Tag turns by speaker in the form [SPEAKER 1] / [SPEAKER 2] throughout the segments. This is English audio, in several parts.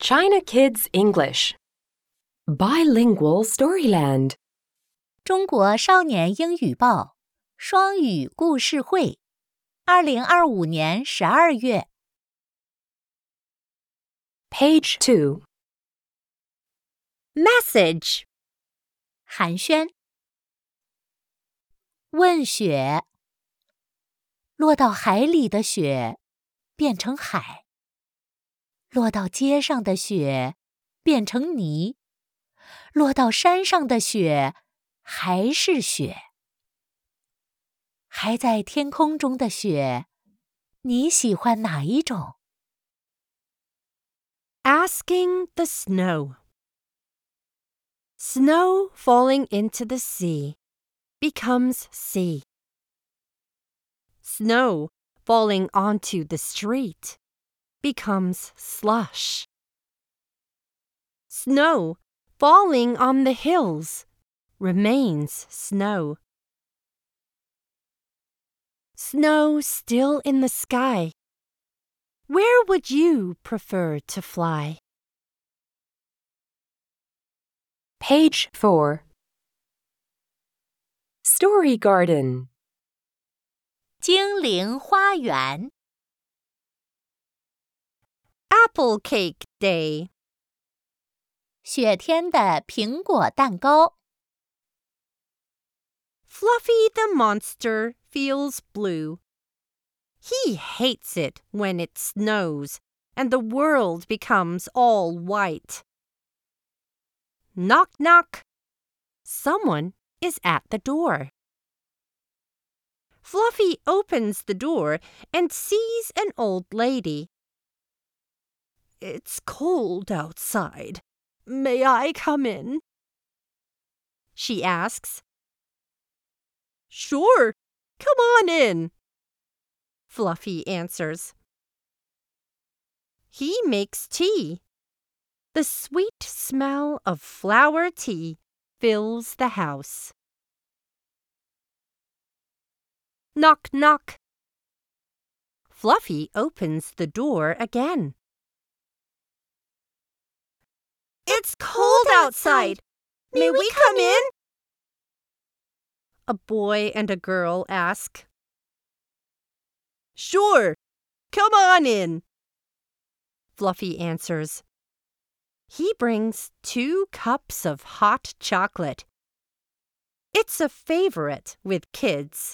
[SPEAKER 1] China Kids English Bilingual Storyland
[SPEAKER 2] 中国少年英语报双语故事会2025年12月
[SPEAKER 1] Page 2
[SPEAKER 3] Message
[SPEAKER 2] 寒暄问雪落到海里的雪变成海，落到街上的雪变成泥，落到山上的雪还是雪。还在天空中的雪，你喜欢哪一种？
[SPEAKER 3] Asking the snow. Snow falling into the sea becomes sea. Snow falling onto the street becomes slush. Snow falling on the hills remains snow. Snow still in the sky. Where would you prefer to fly?
[SPEAKER 1] Page 4 Story Garden
[SPEAKER 2] 精灵花园
[SPEAKER 3] Apple Cake Day.
[SPEAKER 2] 雪天的苹果蛋糕
[SPEAKER 3] Fluffy the monster feels blue. He hates it when it snows and the world becomes all white. Knock, knock. Someone is at the door. Fluffy opens the door and sees an old lady. It's cold outside. May I come in? She asks. Sure, come on in, Fluffy answers. He makes tea. The sweet smell of flower tea fills the house. Knock, knock. Fluffy opens the door again. It's cold outside. May we come in? A boy and a girl ask. Sure, come on in, Fluffy answers. He brings 2 cups of hot chocolate. It's a favorite with kids.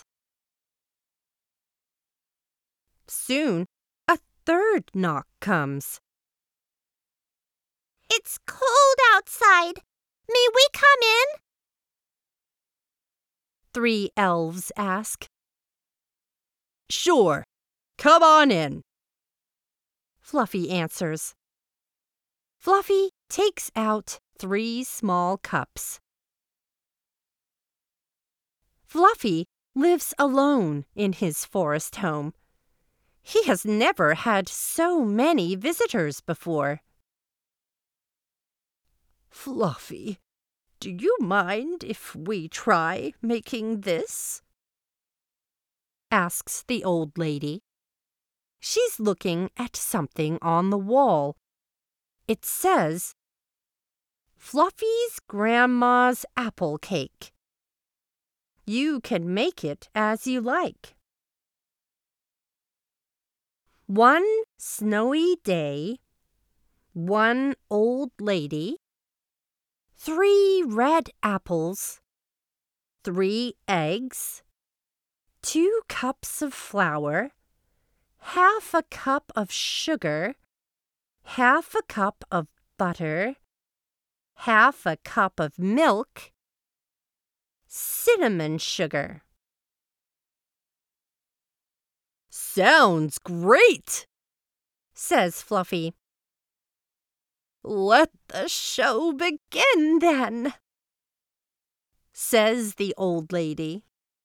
[SPEAKER 3] Soon, a 3rd knock comes. It's cold outside. May we come in? 3 elves ask. Sure, come on in, Fluffy answers. Fluffy takes out 3 small cups. Fluffy lives alone in his forest home. He has never had so many visitors before. Fluffy, do you mind if we try making this? Asks the old lady. She's looking at something on the wall. It says, Fluffy's Grandma's Apple Cake. You can make it as you like. One snowy day, 1 old lady, 3 red apples, 3 eggs, 2 cups of flour, half a cup of sugar, half a cup of butter, half a cup of milk, cinnamon sugar. Sounds great, says Fluffy. Let the show begin then, says the old lady.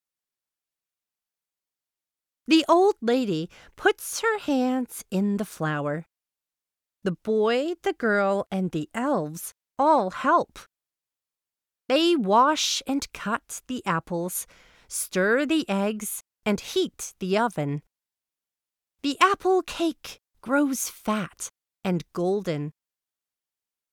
[SPEAKER 3] The old lady puts her hands in the flour. The boy, the girl, and the elves all help. They wash and cut the apples, stir the eggs, and heat the oven. The apple cake grows fat and golden.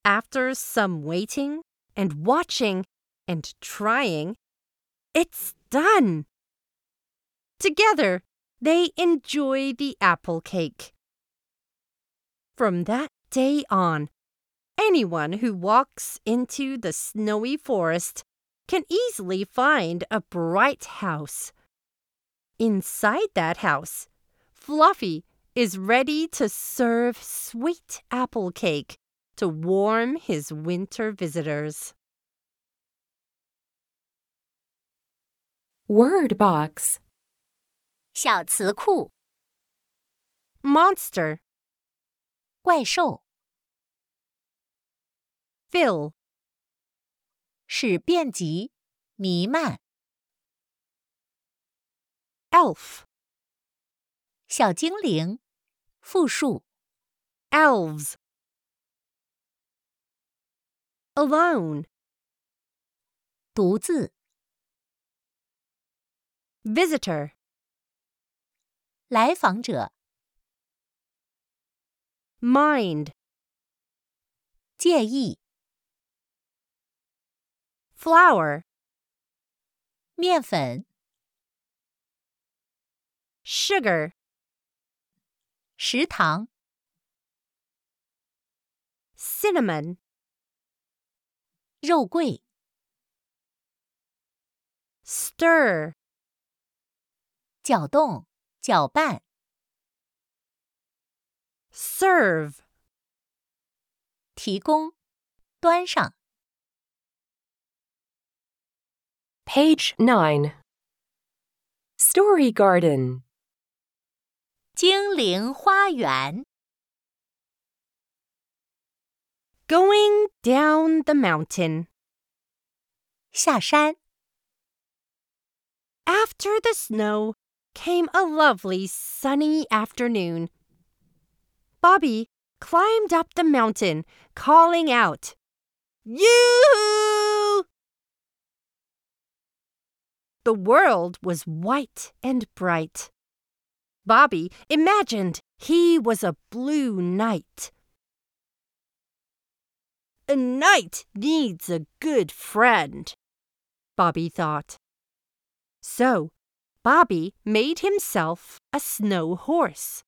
[SPEAKER 3] After some waiting and watching and trying, it's done. Together, they enjoy the apple cake. From that day on, anyone who walks into the snowy forest can easily find a bright house. Inside that house, Fluffy is ready to serve sweet apple cake to warm his winter visitors.
[SPEAKER 1] Word box.
[SPEAKER 2] 小词库
[SPEAKER 3] Monster,
[SPEAKER 2] 怪兽
[SPEAKER 3] fill,
[SPEAKER 2] 使遍及弥漫
[SPEAKER 3] elf,
[SPEAKER 2] 小精灵复数
[SPEAKER 3] elves, alone,
[SPEAKER 2] 独自
[SPEAKER 3] visitor,
[SPEAKER 2] 来访者
[SPEAKER 3] mind,
[SPEAKER 2] 介意
[SPEAKER 3] flour,
[SPEAKER 2] 面粉
[SPEAKER 3] sugar,
[SPEAKER 2] 食糖
[SPEAKER 3] cinnamon,
[SPEAKER 2] 肉桂
[SPEAKER 3] stir,
[SPEAKER 2] 搅动搅拌
[SPEAKER 3] serve,
[SPEAKER 2] 提供端上
[SPEAKER 1] Page 9. Story Garden.
[SPEAKER 2] 精灵花园
[SPEAKER 3] going down the mountain.
[SPEAKER 2] 下山
[SPEAKER 3] After the snow came a lovely sunny afternoon. Bobby climbed up the mountain, calling out, "Yoo-hoo!" The world was white and bright. Bobby imagined he was a blue knight. A knight needs a good friend, Bobby thought. So, Bobby made himself a snow horse.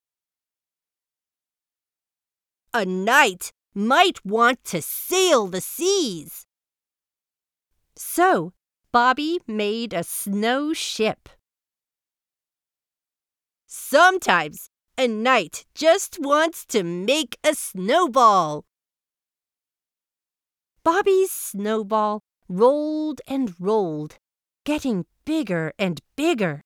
[SPEAKER 3] A knight might want to sail the seas. So, Bobby made a snow ship. Sometimes a knight just wants to make a snowball. Bobby's snowball rolled and rolled, getting bigger and bigger.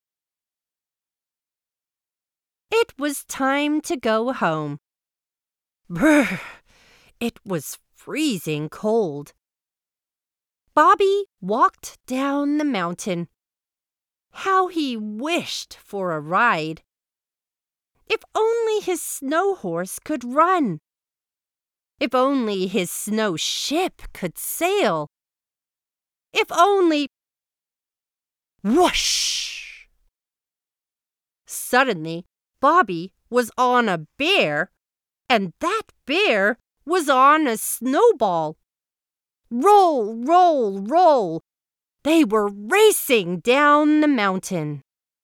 [SPEAKER 3] It was time to go home. Brr! It was freezing cold. Bobby walked down the mountain. How he wished for a ride. If only his snow horse could run. If only his snow ship could sail. If only... Whoosh! Suddenly, Bobby was on a bear, and that bear was on a snowball. Roll, roll, roll! They were racing down the mountain.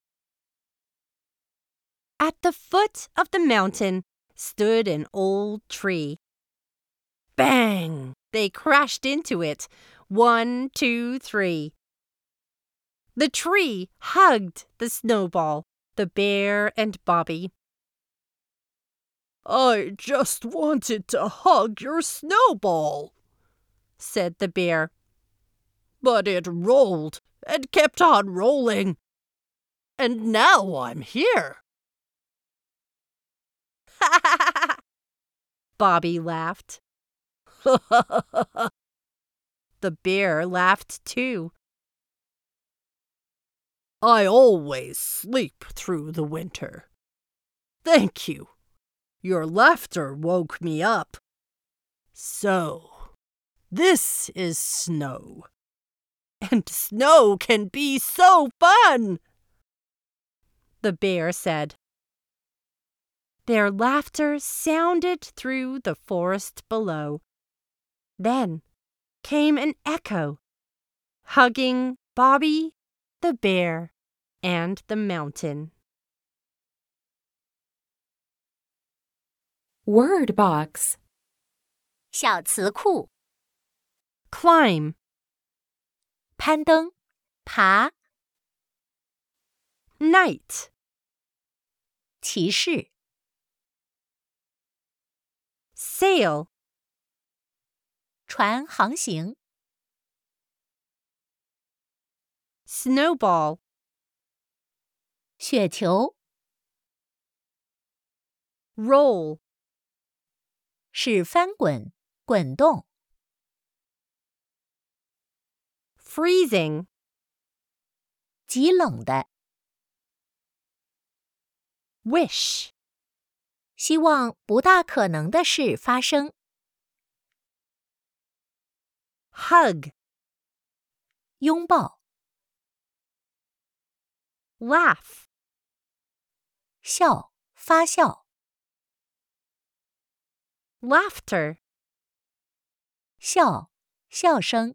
[SPEAKER 3] At the foot of the mountain stood an old tree. Bang! They crashed into it. 1, 2, 3. The tree hugged the snowball, the bear, and Bobby. "I just wanted to hug your snowball," said the bear. "But it rolled and kept on rolling. And now I'm here." Bobby laughed. The bear laughed too. "I always sleep through the winter. Thank you. Your laughter woke me up. So, this is snow. And snow can be so fun!" the bear said. Their laughter sounded through the forest below. Then came an echo, hugging Bobby, the bear, and the mountain.
[SPEAKER 1] Word box.
[SPEAKER 2] 小词库
[SPEAKER 3] Climb,
[SPEAKER 2] 攀登、爬、
[SPEAKER 3] night,
[SPEAKER 2] 骑士、
[SPEAKER 3] sail,
[SPEAKER 2] 船航行、
[SPEAKER 3] snowball,
[SPEAKER 2] 雪球、
[SPEAKER 3] roll,
[SPEAKER 2] 使翻滚、滚动、
[SPEAKER 3] freezing,
[SPEAKER 2] 极冷的、
[SPEAKER 3] wish,
[SPEAKER 2] 希望不大可能的事发生、
[SPEAKER 3] hug,
[SPEAKER 2] 拥抱、
[SPEAKER 3] laugh,
[SPEAKER 2] 笑、发笑、
[SPEAKER 3] laughter,
[SPEAKER 2] 笑、笑声、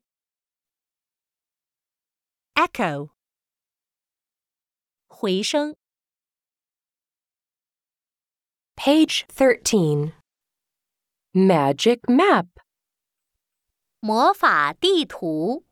[SPEAKER 3] echo,
[SPEAKER 2] 回声。
[SPEAKER 1] Page 13. Magic map.
[SPEAKER 2] 魔法地图。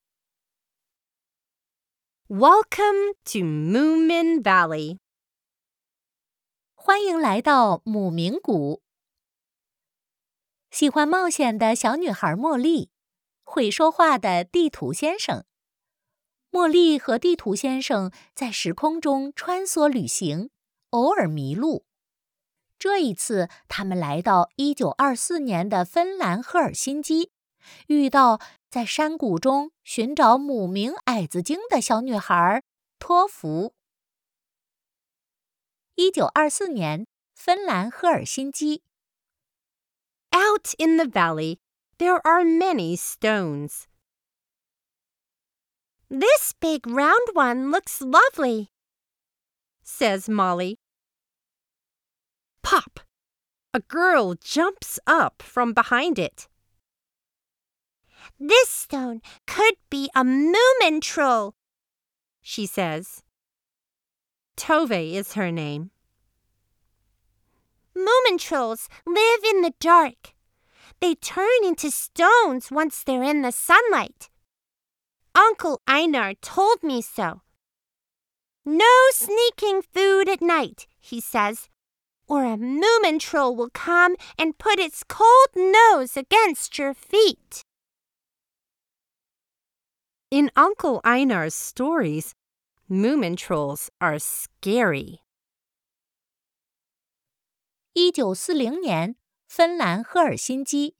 [SPEAKER 3] Welcome to Moomin Valley.
[SPEAKER 2] 欢迎来到姆明谷。喜欢冒险的小女孩茉莉，会说话的地图先生。茉莉和地图先生在时空中穿梭旅行，偶尔迷路。这一次，他们来到1924年的芬兰赫尔辛基，遇到在山谷中寻找母明矮子精的小女孩托福。1924年，芬兰赫尔辛基。
[SPEAKER 3] Out in the valley, there are many stones. This big round one looks lovely, says Molly. Pop! A girl jumps up from behind it. This stone could be a Moomin troll, she says. Tove is her name. Moomin trolls live in the dark. They turn into stones once they're in the sunlight. Uncle Einar told me so. No sneaking food at night, he says, or a Moomin troll will come and put its cold nose against your feet. In Uncle Einar's stories, Moomin trolls are scary.
[SPEAKER 2] 1940年，芬兰赫尔辛基。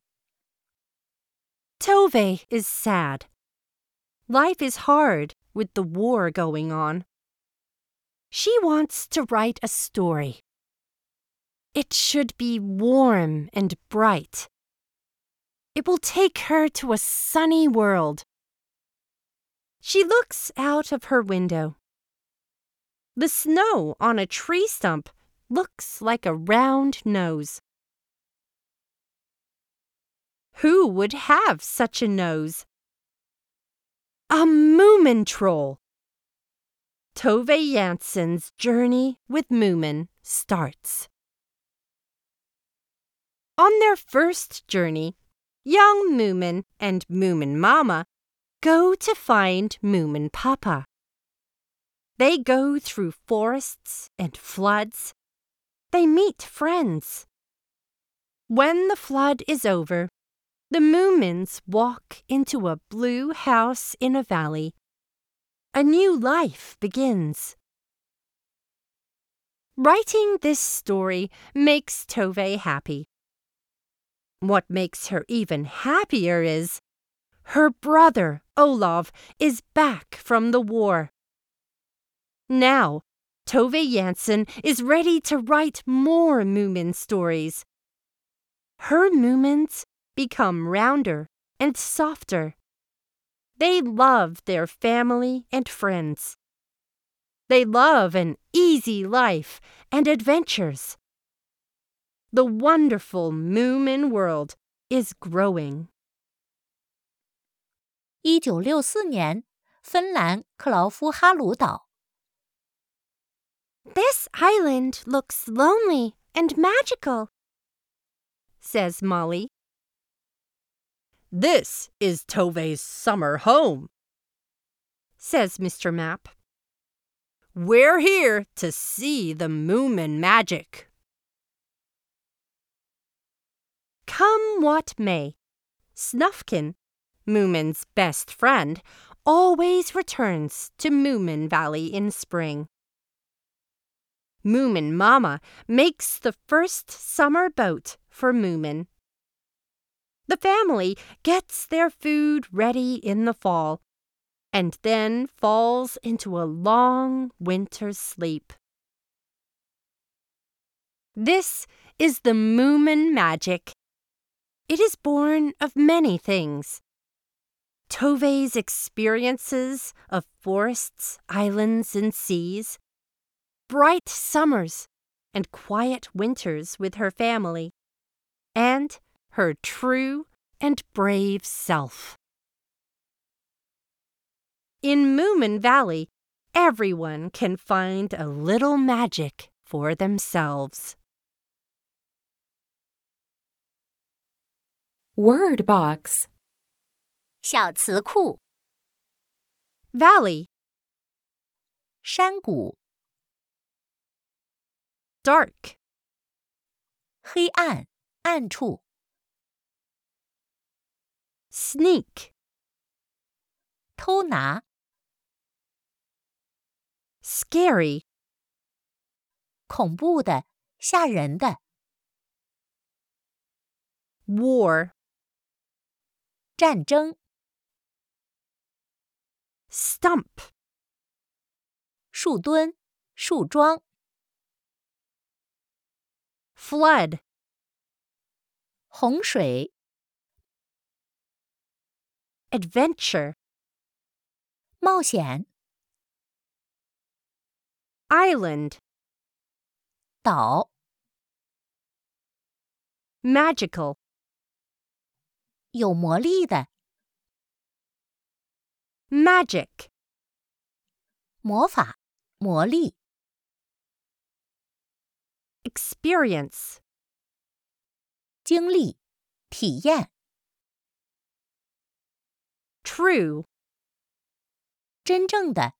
[SPEAKER 3] Tove is sad. Life is hard with the war going on. She wants to write a story. It should be warm and bright. It will take her to a sunny world. She looks out of her window. The snow on a tree stump looks like a round nose. Who would have such a nose? A Moomin troll. Tove Jansson's journey with Moomin starts. On their first journey, young Moomin and Moomin Mama go to find Moomin Papa. They go through forests and floods. They meet friends. When the flood is over, the Moomins walk into a blue house in a valley. A new life begins. Writing this story makes Tove happy. What makes her even happier is her brother, Olav, is back from the war. Now, Tove Jansson is ready to write more Moomin stories. Her Moomins become rounder and softer. They love their family and friends. They love an easy life and adventures. The wonderful Moomin world is growing.
[SPEAKER 2] 1964年，芬兰克劳夫哈鲁岛。
[SPEAKER 3] This island looks lonely and magical, says Molly. This is Tove's summer home, says Mr. Map. We're here to see the Moomin magic. Come what may, Snufkin, Moomin's best friend, always returns to Moomin Valley in spring. Moomin Mama makes the first summer boat for Moomin. The family gets their food ready in the fall and then falls into a long winter sleep. This is the Moomin magic. It is born of many things. Tove's experiences of forests, islands, and seas, bright summers and quiet winters with her family, and her true and brave self. In Moomin Valley, everyone can find a little magic for themselves.
[SPEAKER 1] Word box.
[SPEAKER 2] 小词库
[SPEAKER 3] Valley,
[SPEAKER 2] 山谷
[SPEAKER 3] dark,
[SPEAKER 2] 黑暗暗处
[SPEAKER 3] sneak,
[SPEAKER 2] 偷拿
[SPEAKER 3] scary,
[SPEAKER 2] 恐怖的吓人的
[SPEAKER 3] war,
[SPEAKER 2] 战争
[SPEAKER 3] stump,
[SPEAKER 2] 树墩树桩
[SPEAKER 3] flood,
[SPEAKER 2] 洪水
[SPEAKER 3] adventure,
[SPEAKER 2] 冒险
[SPEAKER 3] island,
[SPEAKER 2] 岛
[SPEAKER 3] magical,
[SPEAKER 2] 有魔力的
[SPEAKER 3] magic,
[SPEAKER 2] 魔法魔力
[SPEAKER 3] experience,
[SPEAKER 2] 经历体验
[SPEAKER 3] true,
[SPEAKER 2] 真正的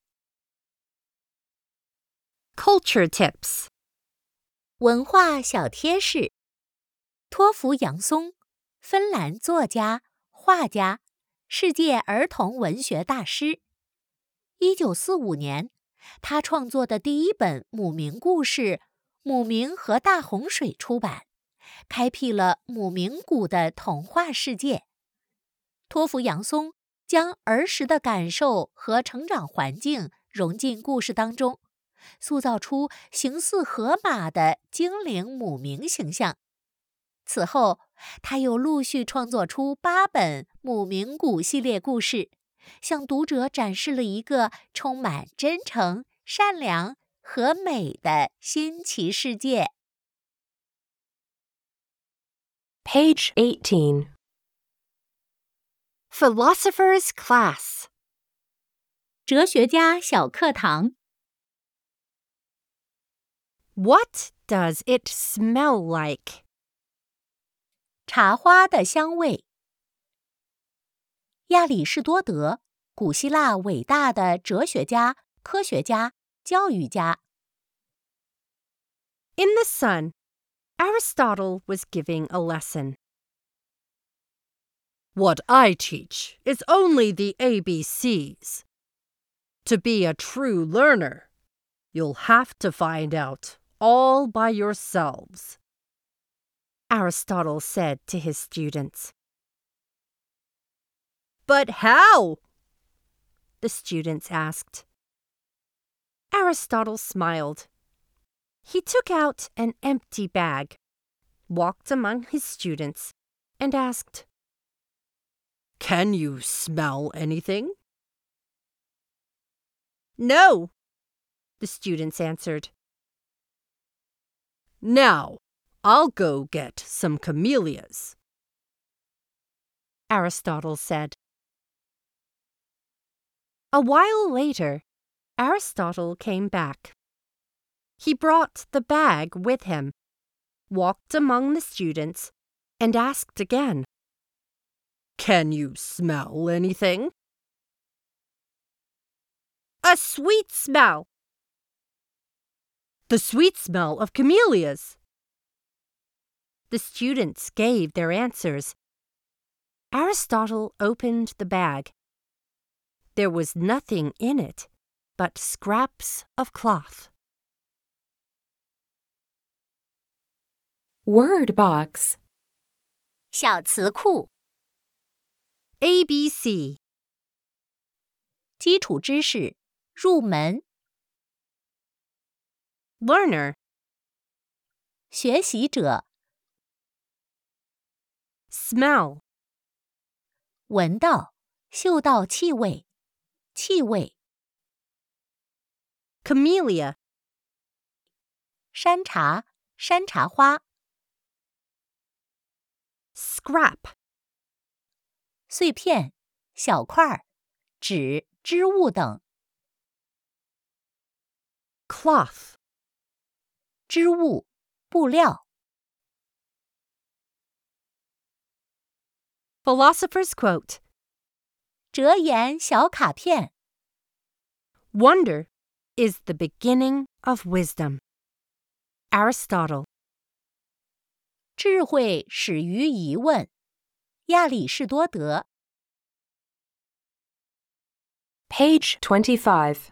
[SPEAKER 3] culture tips,
[SPEAKER 2] 文化小贴士托弗杨松，芬兰作家、画家，世界儿童文学大师。1945年，他创作的第一本姆明故事《姆明和大洪水》出版，开辟了姆明谷的童话世界。托弗杨松将儿时的感受和成长环境融进故事当中，塑造出形似河马的精灵姆明形象。此后，他又陆续创作出8本姆明谷系列故事，向读者展示了一个充满真诚、善良和美的新奇世界。
[SPEAKER 1] Page 18.
[SPEAKER 3] philosopher's class,
[SPEAKER 2] 哲学家小课堂。
[SPEAKER 3] What does it smell like?
[SPEAKER 2] 茶花的香味。亚里士多德，古希腊伟大的哲学家、科学家、教育家。
[SPEAKER 3] In the sun, Aristotle was giving a lesson. What I teach is only the ABCs. To be a true learner, you'll have to find out all by yourselves, Aristotle said to his students. But how? The students asked. Aristotle smiled. He took out an empty bag, walked among his students, and asked, Can you smell anything? No, the students answered. Now, I'll go get some camellias, Aristotle said. A while later, Aristotle came back. He brought the bag with him, walked among the students, and asked again, "Can you smell anything?" "A sweet smell." "The sweet smell of camellias." The students gave their answers. Aristotle opened the bag. There was nothing in it but scraps of cloth.
[SPEAKER 1] Word box.
[SPEAKER 2] 小词库
[SPEAKER 3] ABC.
[SPEAKER 2] 基础知识入门
[SPEAKER 3] Learner.
[SPEAKER 2] 学习者
[SPEAKER 3] Smell.
[SPEAKER 2] 闻到嗅到气味气味
[SPEAKER 3] Camellia.
[SPEAKER 2] 山茶山茶花
[SPEAKER 3] Scrap.
[SPEAKER 2] 碎片小块纸织物等
[SPEAKER 3] Cloth.
[SPEAKER 2] 织物布料
[SPEAKER 3] Philosopher's quote.
[SPEAKER 2] 折颜小卡片
[SPEAKER 3] Wonder is the beginning of wisdom. Aristotle.
[SPEAKER 2] 智慧始于疑问亚里士多德
[SPEAKER 1] Page 25.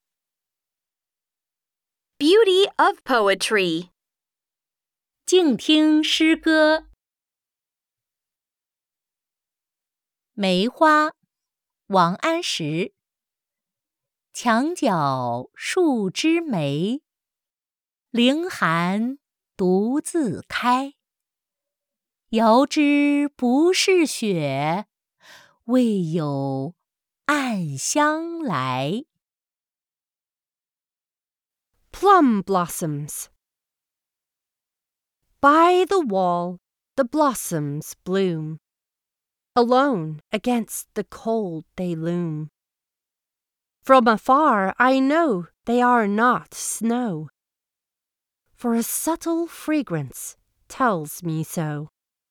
[SPEAKER 4] Beauty of poetry.
[SPEAKER 2] 静听诗歌梅花王安石墙角数枝梅凌寒独自开遥知不是雪为有暗香来
[SPEAKER 3] Plum blossoms. By the wall, the blossoms bloom. Alone against the cold they loom. From afar I know they are not snow, for a subtle fragrance tells me so.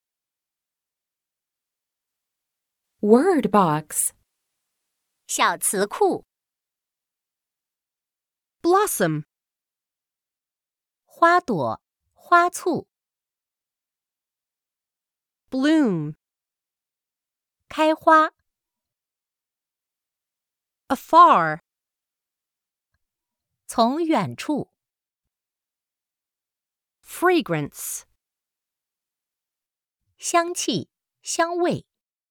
[SPEAKER 1] Word box.
[SPEAKER 2] 小词库
[SPEAKER 3] Blossom.
[SPEAKER 2] 花朵花簇
[SPEAKER 3] Bloom.
[SPEAKER 2] 开花
[SPEAKER 3] Afar.
[SPEAKER 2] 从远处
[SPEAKER 3] Fragrance.
[SPEAKER 2] 香气香味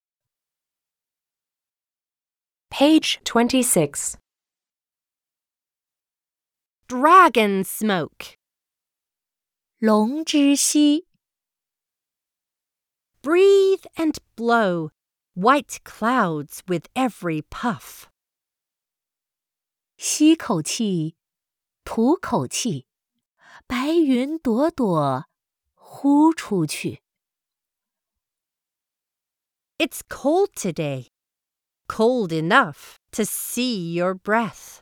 [SPEAKER 1] Page 26.
[SPEAKER 3] Dragon smoke.
[SPEAKER 2] 龙之息
[SPEAKER 3] Breathe and blow white clouds with every puff.
[SPEAKER 2] 吸口气吐口气白云朵朵呼出去
[SPEAKER 3] It's cold today, cold enough to see your breath.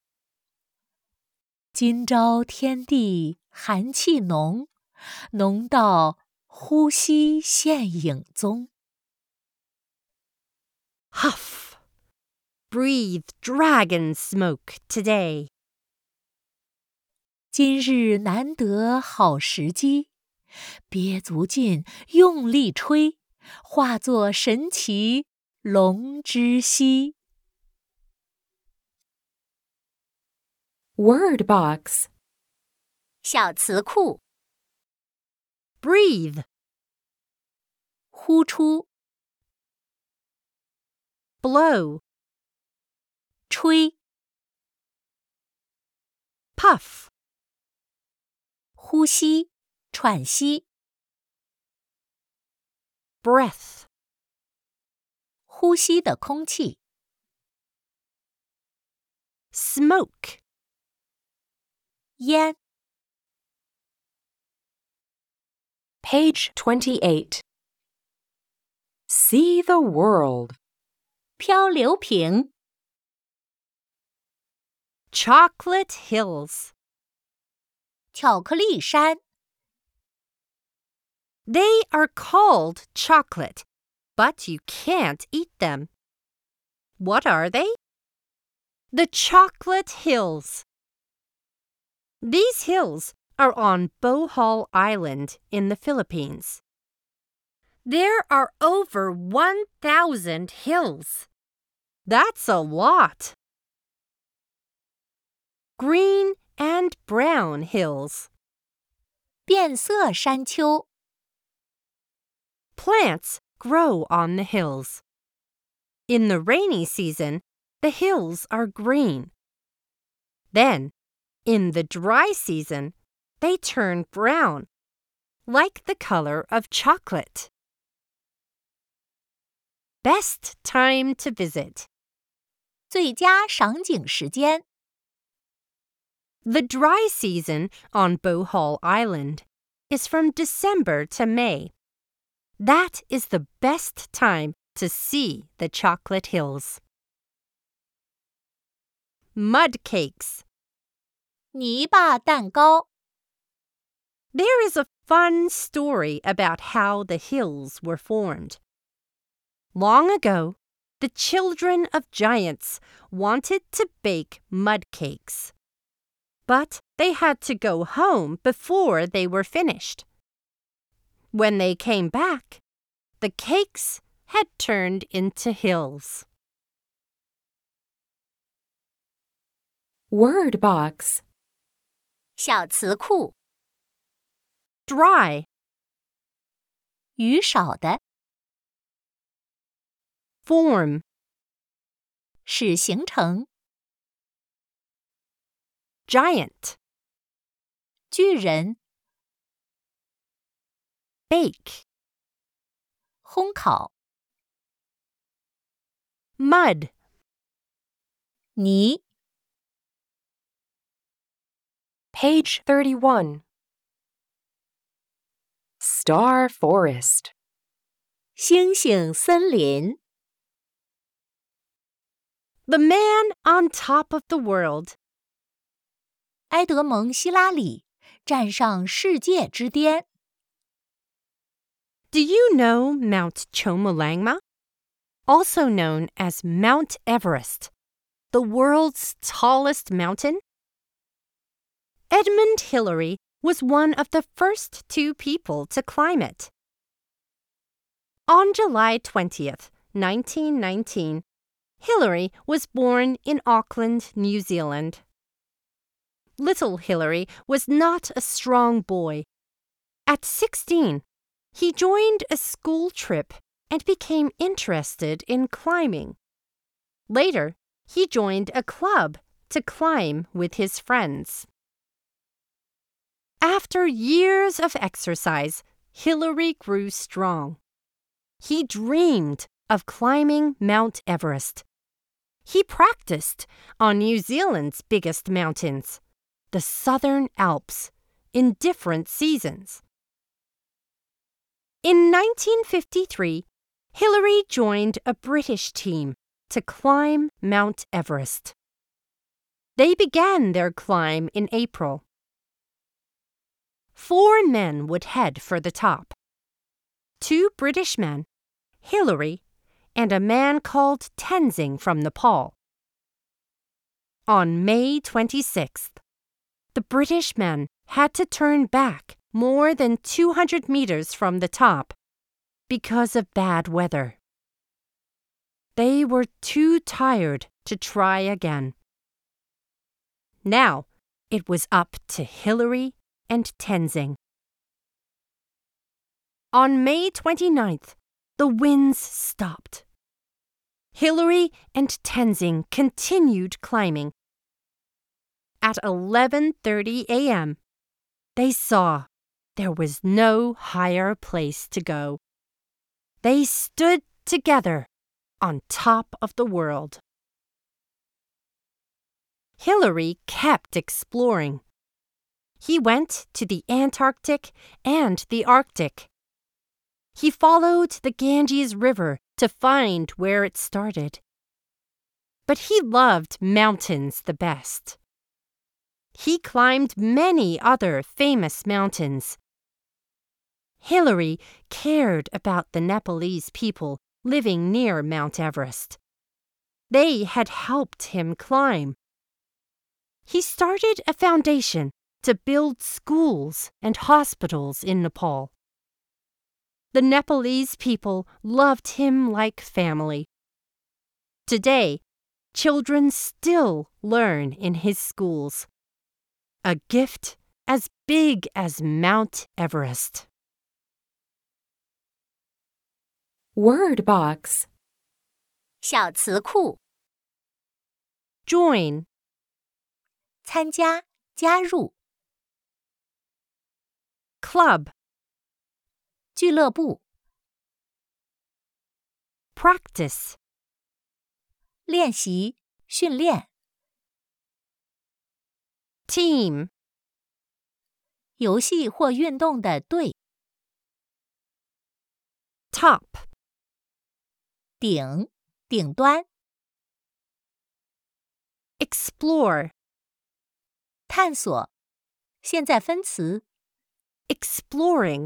[SPEAKER 2] 今朝天地寒气浓浓到呼吸现影踪
[SPEAKER 3] Huff. Breathe dragon smoke today.
[SPEAKER 2] 今日难得好时机憋足劲用力吹化作神奇龙之息
[SPEAKER 1] Word box.
[SPEAKER 2] 小词库
[SPEAKER 3] Breathe.
[SPEAKER 2] 呼出
[SPEAKER 3] Blow.
[SPEAKER 2] 吹
[SPEAKER 3] Puff.
[SPEAKER 2] 呼吸喘息
[SPEAKER 3] Breath.
[SPEAKER 2] 呼吸的空气
[SPEAKER 3] Smoke.
[SPEAKER 2] 烟
[SPEAKER 1] Page 28. See the world.
[SPEAKER 2] 漂流瓶
[SPEAKER 3] Chocolate hills.
[SPEAKER 2] 巧克力山。
[SPEAKER 3] They are called chocolate, but you can't eat them. What are they? The chocolate hills. These hills are on Bohol Island in the Philippines. There are over 1,000 hills. That's a lot. Green and brown hills.
[SPEAKER 2] 变色山丘。
[SPEAKER 3] Plants grow on the hills. In the rainy season, the hills are green. Then, in the dry season, they turn brown, like the color of chocolate. Best time to visit.
[SPEAKER 2] 最佳赏景时间。
[SPEAKER 3] The dry season on Bohol Island is from December to May. That is the best time to see the chocolate hills. Mud cakes.
[SPEAKER 2] 泥巴蛋糕。
[SPEAKER 3] There is a fun story about how the hills were formed. Long ago, the children of giants wanted to bake mud cakes. But they had to go home before they were finished. When they came back, the cakes had turned into hills.
[SPEAKER 1] Word box.
[SPEAKER 2] 小词库。
[SPEAKER 3] Dry.
[SPEAKER 2] 雨少的。
[SPEAKER 3] Form.
[SPEAKER 2] 使形成。
[SPEAKER 3] Giant.
[SPEAKER 2] 巨人。
[SPEAKER 3] Bake.
[SPEAKER 2] 烘烤。
[SPEAKER 3] Mud.
[SPEAKER 2] 泥。
[SPEAKER 1] Page 31. Star Forest.
[SPEAKER 2] 星星森林。
[SPEAKER 3] The man on top of the world.
[SPEAKER 2] 埃德蒙·希拉里站上世界之巅。
[SPEAKER 3] Do you know Mount Chomolungma? Also known as Mount Everest, the world's tallest mountain? Edmund Hillary was one of the first 2 people to climb it. On July 20th, 1919, Hillary was born in Auckland, New Zealand. Little Hillary was not a strong boy. At 16, he joined a school trip and became interested in climbing. Later, he joined a club to climb with his friends. After years of exercise, Hillary grew strong. He dreamed of climbing Mount Everest. He practiced on New Zealand's biggest mountains, the Southern Alps, in different seasons. In 1953, Hillary joined a British team to climb Mount Everest. They began their climb in April. 4 men would head for the top. 2 British men, Hillary, and a man called Tenzing from Nepal. On May 26th, the British men had to turn back more than 200 meters from the top because of bad weather. They were too tired to try again. Now it was up to Hillary and Tenzing. On May 29th, the winds stopped. Hillary and Tenzing continued climbing. At 11:30 a.m., they saw there was no higher place to go. They stood together on top of the world. Hillary kept exploring. He went to the Antarctic and the Arctic. He followed the Ganges River to find where it started. But he loved mountains the best. He climbed many other famous mountains. Hillary cared about the Nepalese people living near Mount Everest. They had helped him climb. He started a foundation to build schools and hospitals in Nepal. The Nepalese people loved him like family. Today, children still learn in his schools. A gift as big as Mount Everest.
[SPEAKER 1] Word box.
[SPEAKER 2] 小词库
[SPEAKER 3] Join,
[SPEAKER 2] 参加、加入、
[SPEAKER 3] club,
[SPEAKER 2] 俱乐部、
[SPEAKER 3] practice,
[SPEAKER 2] 练习、训练、
[SPEAKER 3] team,
[SPEAKER 2] 游戏或运动的队、
[SPEAKER 3] top,
[SPEAKER 2] 顶、顶端、
[SPEAKER 3] explore,
[SPEAKER 2] 探索、现在分词、
[SPEAKER 3] exploring,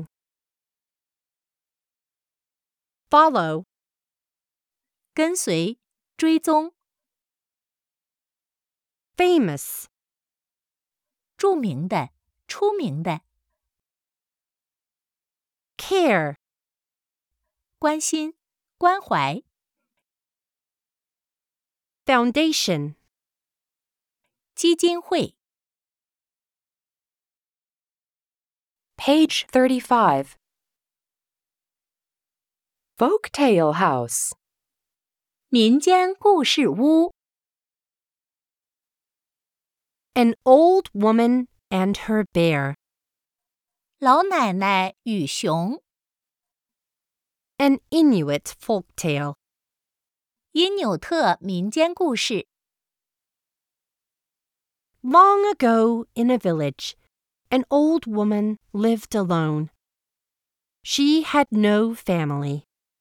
[SPEAKER 3] follow,
[SPEAKER 2] 跟随、追踪、
[SPEAKER 3] famous,
[SPEAKER 2] 著名的、出名的、
[SPEAKER 3] care,
[SPEAKER 2] 关心、关怀、
[SPEAKER 3] foundation,
[SPEAKER 2] 基金会。
[SPEAKER 1] Page 35. Folktale House.
[SPEAKER 2] 民间故事屋。
[SPEAKER 3] an old woman and her bear,
[SPEAKER 2] 老奶奶与熊。
[SPEAKER 3] an Inuit folktale.
[SPEAKER 2] 因纽特民间故事。
[SPEAKER 3] Long ago in a village, an old woman lived alone. She had no family.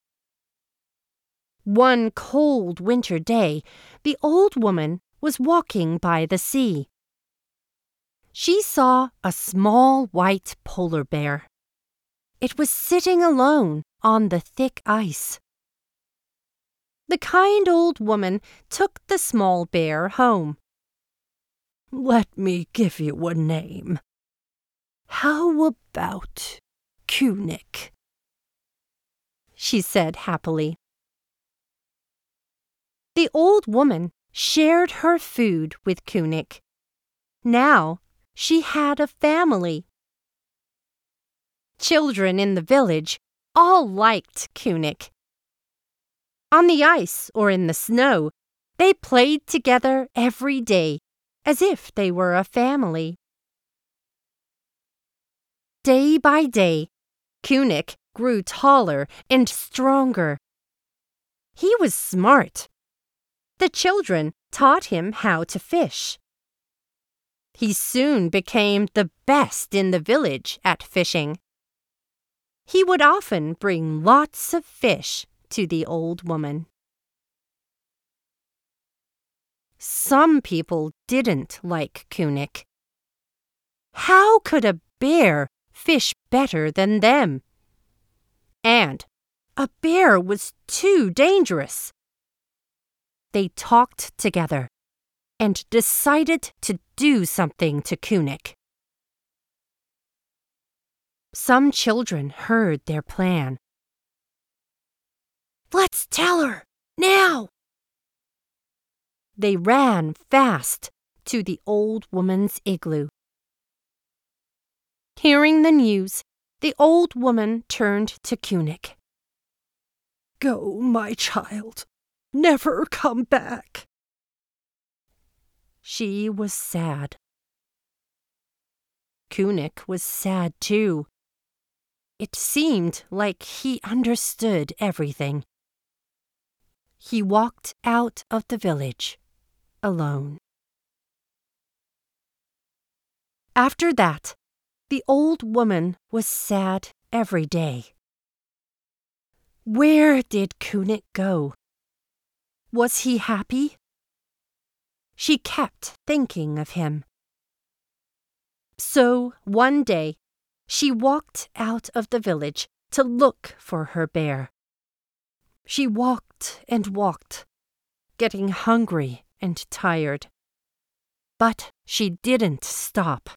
[SPEAKER 3] One cold winter day, the old woman was walking by the sea. She saw a small white polar bear. It was sitting alone on the thick ice. The kind old woman took the small bear home. Let me give you a name. How about Kunik? She said happily. The old woman shared her food with Kunik. Now she had a family. Children in the village all liked Kunik. On the ice or in the snow, they played together every day, as if they were a family. Day by day, Kunik grew taller and stronger. He was smart. The children taught him how to fish. He soon became the best in the village at fishing. He would often bring lots of fish to the old woman. Some people didn't like Kunik. How could a bear fish better than them? And a bear was too dangerous. They talked together and decided to do something to Kunik. Some children heard their plan. Let's tell her, now! They ran fast to the old woman's igloo. Hearing the news, the old woman turned to Kunik. Go, my child. Never come back. She was sad. Kunik was sad too. It seemed like he understood everything. He walked out of the village alone. After that, the old woman was sad every day. Where did Kunik go? Was he happy? She kept thinking of him. So one day, she walked out of the village to look for her bear. She walked and walked, getting hungry and tired. But she didn't stop.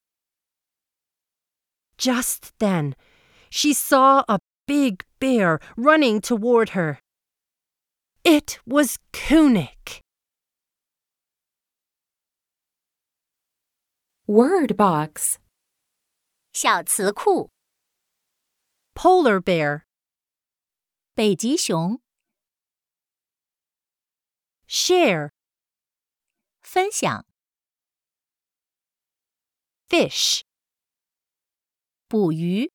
[SPEAKER 3] Just then, she saw a big bear running toward her. It was Kunik.
[SPEAKER 1] Word box.
[SPEAKER 2] 小词库
[SPEAKER 3] Polar bear,
[SPEAKER 2] 北极熊
[SPEAKER 3] share,
[SPEAKER 2] 分享
[SPEAKER 3] fish,
[SPEAKER 2] 捕鱼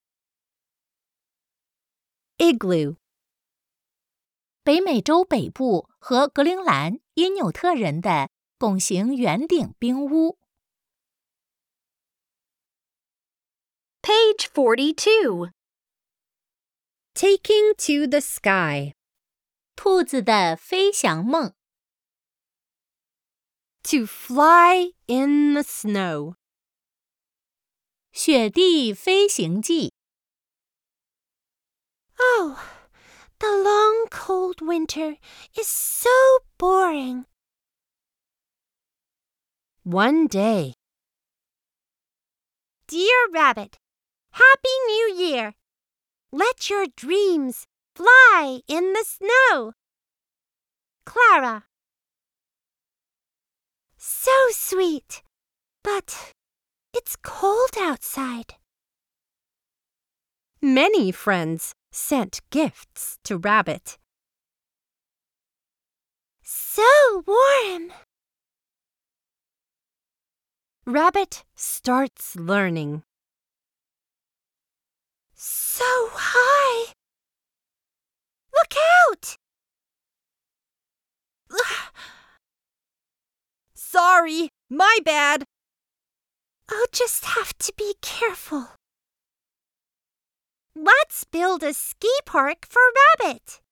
[SPEAKER 3] igloo,
[SPEAKER 2] 北美洲北部和格陵兰因纽特人的拱形圆顶冰屋
[SPEAKER 4] Page 42.
[SPEAKER 3] taking to the sky,
[SPEAKER 2] 兔子的飞翔梦
[SPEAKER 3] to fly in the snow,
[SPEAKER 2] 雪地飞行记
[SPEAKER 3] Oh, the long cold winter is so boring. One day, Dear Rabbit, Happy New Year! Let your dreams fly in the snow. Clara. So sweet, but it's cold outside. Many friends sent gifts to Rabbit. So warm. Rabbit starts learning. So high. Look out! Sorry, my bad. I'll just have to be careful. Let's build a ski park for Rabbit.